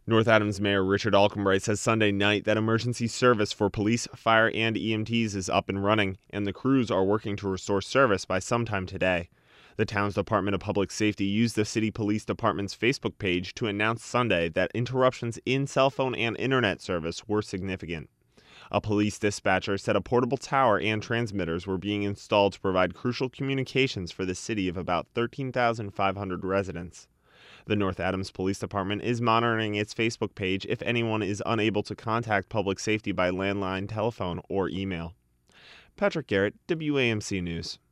North Adams Mayor Richard Alcombright says Sunday night that emergency service for police, fire, and EMTs is up and running, and the crews are working to restore service by sometime today. The town's Department of Public Safety used the City Police Department's Facebook page to announce Sunday that interruptions in cell phone and internet service were significant. A police dispatcher said a portable tower and transmitters were being installed to provide crucial communications for the city of about 13,500 residents. The North Adams Police Department is monitoring its Facebook page if anyone is unable to contact public safety by landline, telephone, or email. Patrick Garrett, WAMC News.